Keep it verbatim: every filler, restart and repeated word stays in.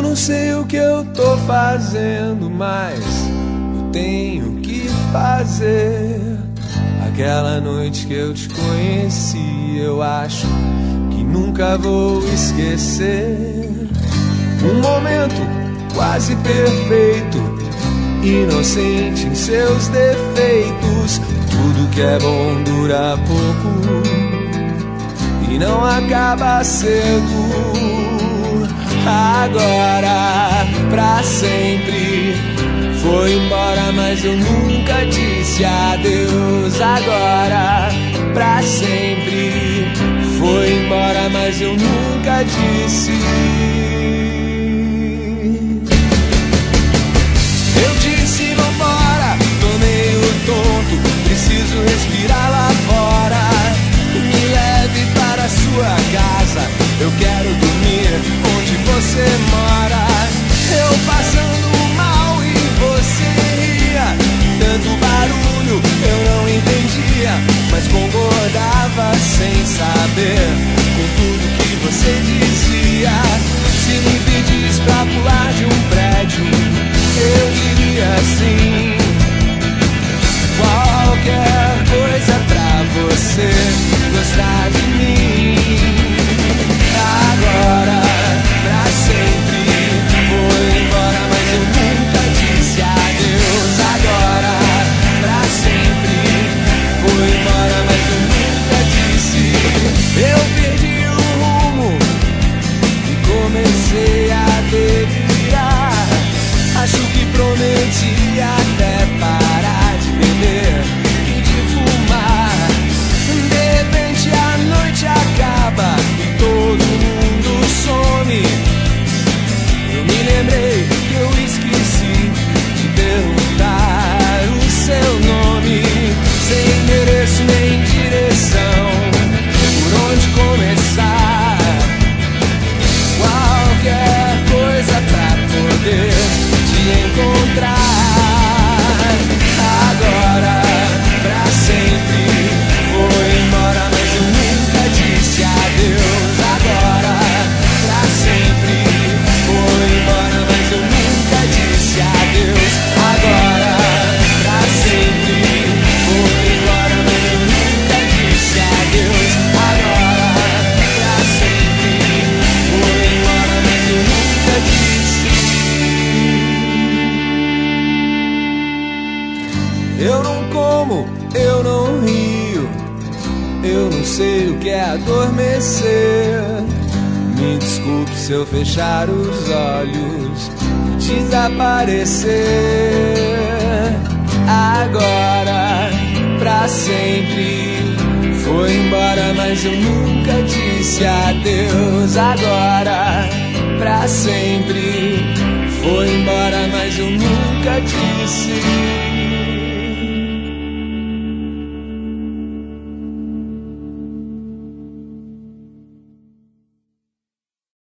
não sei o que eu tô fazendo, mas eu tenho que fazer. Aquela noite que eu te conheci, eu acho que nunca vou esquecer. Um momento quase perfeito, inocente em seus defeitos. Tudo que é bom dura pouco e não acaba cedo. Agora, pra sempre, foi embora, mas eu nunca disse adeus. Agora, pra sempre, foi embora, mas eu nunca disse. Eu disse vambora, tô meio tonto, preciso respirar lá fora. Me leve para sua casa, eu quero dormir onde você mora. Eu passando mal e você ria, tanto barulho eu não entendia, mas concordava sem saber com tudo que você dizia. Se me pedisse pra pular de um prédio, eu diria sim. Qualquer coisa pra você gostar de mim. Agora, pra sempre, foi embora, mas eu nunca disse adeus. Agora, pra sempre, foi embora, mas eu nunca disse. Eu perdi o rumo e comecei a delirar. Acho que prometi até parar de beber e de fumar. De repente a noite acaba e todo mundo some. Eu me lembrei que eu esqueci de perguntar o seu nome. Sem endereço nem direção, por onde começar? Qualquer coisa pra poder te encontrar. Agora, pra sempre, foi embora, mas eu nunca disse adeus. Agora, pra sempre, foi embora, mas eu nunca disse adeus. Agora, pra sempre, foi embora, mas eu nunca disse adeus. Agora, pra sempre, foi embora, mas eu nunca disse. Eu não como, eu não rio, eu não sei o que é adormecer. Me desculpe se eu fechar os olhos e desaparecer. Agora, pra sempre, foi embora, mas eu nunca disse adeus. Agora, pra sempre, foi embora, mas eu nunca disse.